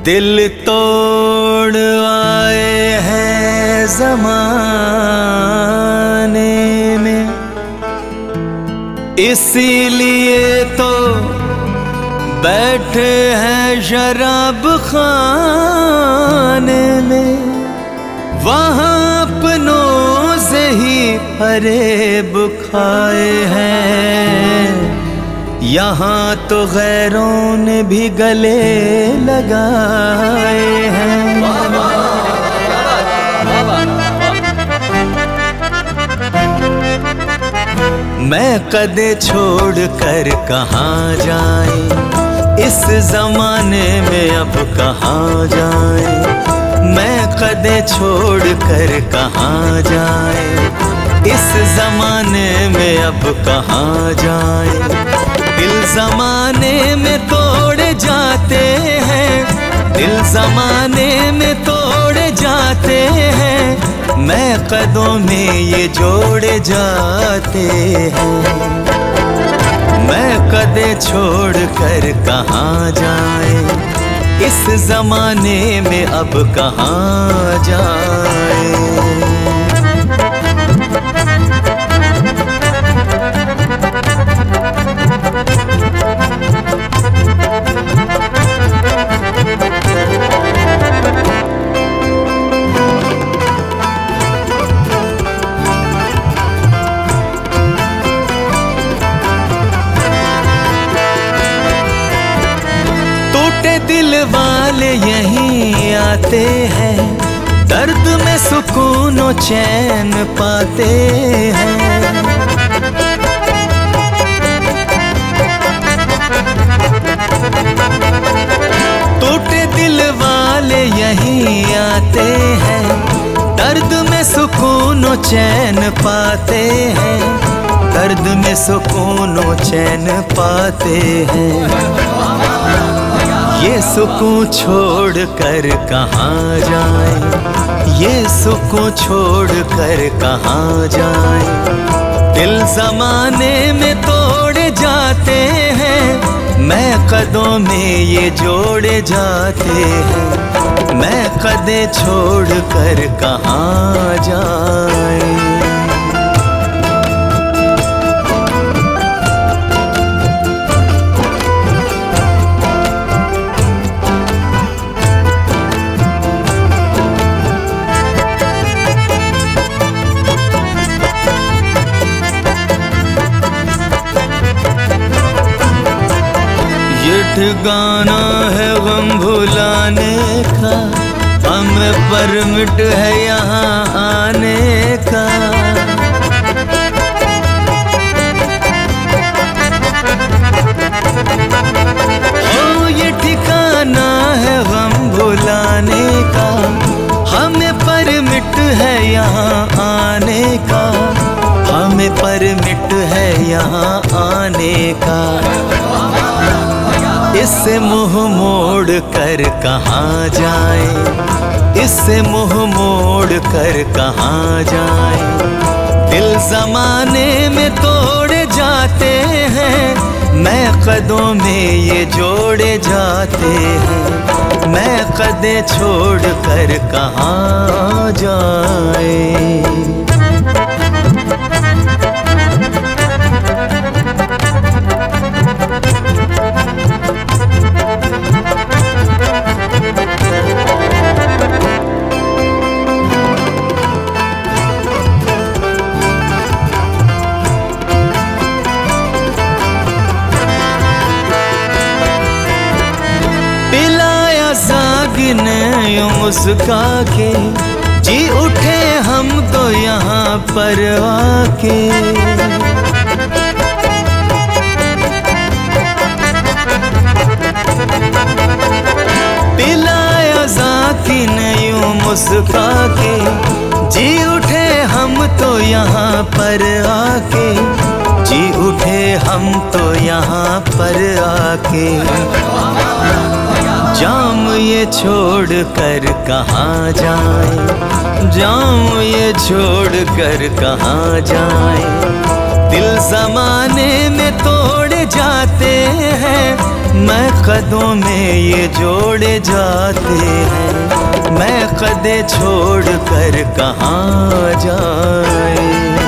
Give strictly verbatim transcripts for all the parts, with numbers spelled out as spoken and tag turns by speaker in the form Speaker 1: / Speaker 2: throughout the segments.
Speaker 1: दिल तोड़ आए हैं ज़माने में, इसीलिए तो बैठे हैं शराब खाने में। वहाँ अपनों से ही फरेब खाए हैं, यहाँ तो गैरों ने भी गले लगाए हैं। मैं कदे छोड़ कर कहाँ जाए, इस जमाने में अब कहाँ जाए। मैं कदे छोड़ कर कहाँ जाए, इस जमाने में अब कहाँ जाए। दिल जमाने में तोड़े जाते हैं, दिल जमाने में तोड़े जाते हैं, मैं कदों में ये जोड़े जाते हैं। मैं कदे छोड़ कर कहाँ जाए, इस जमाने में अब कहाँ जाए। दिल वाले यहीं आते हैं, दर्द में सुकून और चैन पाते हैं। टूटे दिल वाले यहीं आते हैं, दर्द में सुकून और चैन पाते हैं। दर्द में सुकून और चैन पाते हैं। ये सुकून छोड़ कर कहाँ जाए, ये सुकून छोड़ कर कहाँ जाए। दिल जमाने में तोड़े जाते हैं, मैं कदों में ये जोड़े जाते हैं। मैं कदे छोड़ कर कहाँ जाए। ठिकाना है गम भुलाने का, हमें परमिट है यहाँ आने का। ओ ये ठिकाना है गम भुलाने का, हमें परमिट है यहाँ आने का। हमें परमिट है यहाँ आने का। इससे मुँह मोड़ कर कहाँ जाए, इससे मुँह मोड़ कर कहाँ जाए। दिल जमाने में तोड़े जाते हैं, मैं कदों में ये जोड़े जाते हैं। मैं कदे छोड़ कर कहाँ जाए। यूं मुस्का के जी उठे हम तो यहाँ पर आके। पिलाया ज़ाकी ने यूं मुस्का के जी उठे हम तो यहाँ पर आके। जी उठे हम तो यहाँ पर आके। जाम ये छोड़ कर कहाँ जाए, जाम ये छोड़ कर कहाँ जाए। दिल जमाने में तोड़े जाते हैं, मैं कदों में ये जोड़े जाते हैं। मैं कदे छोड़ कर कहाँ जाए।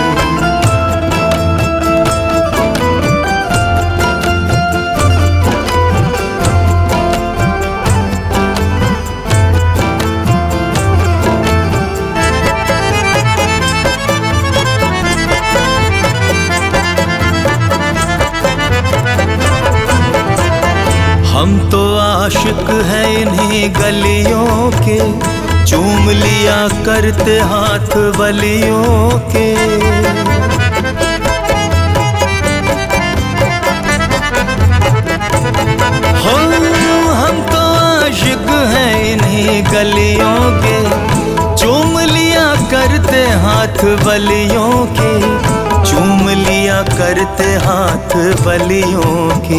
Speaker 1: हम तो आशिक हैं इन्हीं गलियों के, चूम लिया करते हाथ वलियों के। हो हम तो आशिक हैं इन्हीं गलियों के, चूम लिया करते हाथ वलियों के, चूम लिया करते हाथ वलियों के।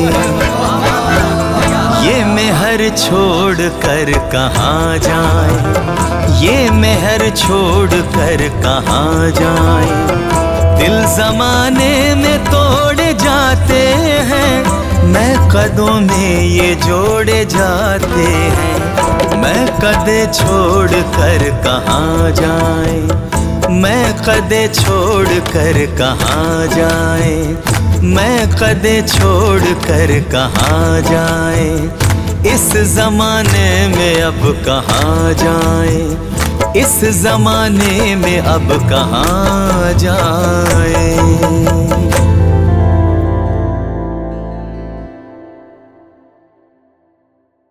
Speaker 1: ये मेहर छोड़ कर कहाँ जाए, ये मेहर छोड़ कर कहाँ जाए। दिल जमाने में तोड़े जाते हैं, मैं कदों में ये जोड़े जाते हैं। मैं कदे छोड़ कर कहाँ जाए, मैं कदे छोड़ कर कहाँ जाए। मैं कदे छोड़ कर कहाँ जाए, इस ज़माने में अब कहाँ जाए, इस ज़माने में अब कहाँ जाए।